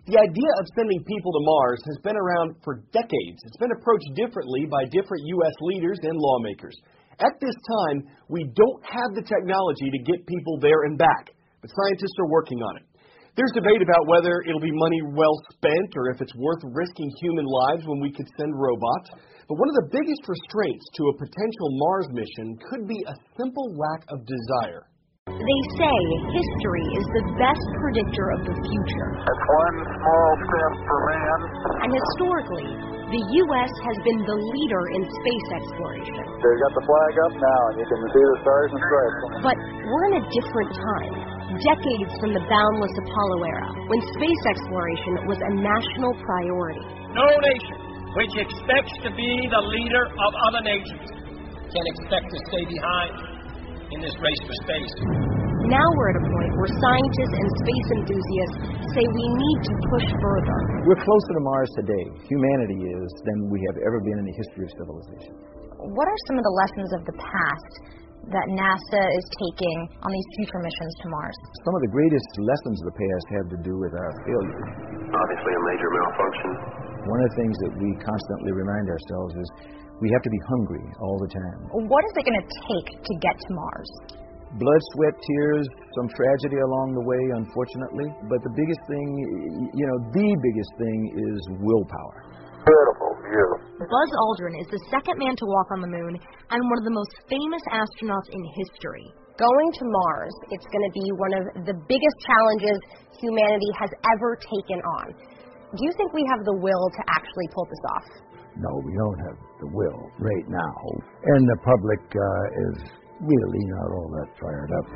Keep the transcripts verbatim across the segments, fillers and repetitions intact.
The idea of sending people to Mars has been around for decades. It's been approached differently by different U S leaders and lawmakers. At this time, we don't have the technology to get people there and back, but scientists are working on it. There's debate about whether it'll be money well spent or if it's worth risking human lives when we could send robots. But one of the biggest restraints to a potential Mars mission could be a simple lack of desire. They say history is the best predictor of the future. That's one small step for man. And historically, the U S has been the leader in space exploration. They've got the flag up now, and you can see the stars and stripes. But we're in a different time, decades from the boundless Apollo era, when space exploration was a national priority. No nation which expects to be the leader of other nations can expect to stay behind in this race for space. Now we're at a point where scientists and space enthusiasts say we need to push further. We're closer to Mars today, humanity is, than we have ever been in the history of civilization. What are some of the lessons of the past that NASA is taking on these future missions to Mars? Some of the greatest lessons of the past have to do with our failure. Obviously a major malfunction. One of the things that we constantly remind ourselves is we have to be hungry all the time. What is it going to take to get to Mars? Blood, sweat, tears, some tragedy along the way, unfortunately. But the biggest thing, you know, the biggest thing is willpower. Beautiful view. Buzz Aldrin is the second man to walk on the moon and one of the most famous astronauts in history. Going to Mars, it's going to be one of the biggest challenges humanity has ever taken on. Do you think we have the will to actually pull this off? No, we don't have the will right now. And the public uh, is really not all that fired up.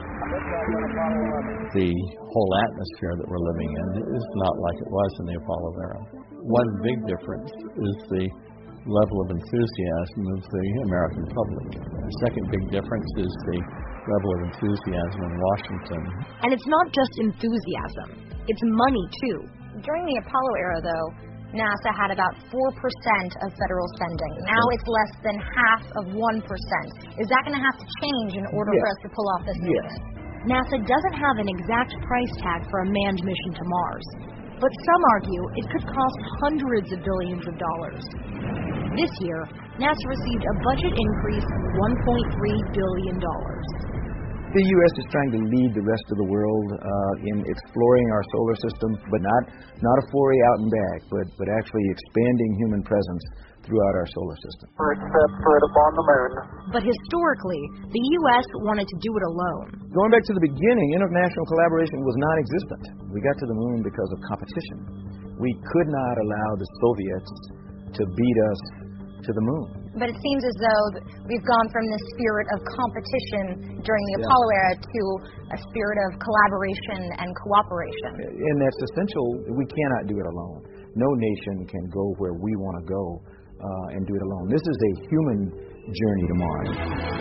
The whole atmosphere that we're living in is not like it was in the Apollo era. One big difference is the level of enthusiasm of the American public. The second big difference is the level of enthusiasm in Washington. And it's not just enthusiasm, it's money too. During the Apollo era, though, NASA had about four percent of federal spending. Now it's less than half of one percent. Is that going to have to change in order yes. for us to pull off this mission? Yes. NASA doesn't have an exact price tag for a manned mission to Mars, but some argue it could cost hundreds of billions of dollars. This year, NASA received a budget increase of one point three billion dollars. The U S is trying to lead the rest of the world uh, in exploring our solar system, but not not a foray out and back, but, but actually expanding human presence throughout our solar system. First step foot upon the moon. But historically, the U S wanted to do it alone. Going back to the beginning, international collaboration was non-existent. We got to the moon because of competition. We could not allow the Soviets to beat us to the moon. But it seems as though we've gone from this spirit of competition during the yeah. Apollo era to a spirit of collaboration and cooperation. And that's essential. We cannot do it alone. No nation can go where we want to go uh, and do it alone. This is a human journey to Mars.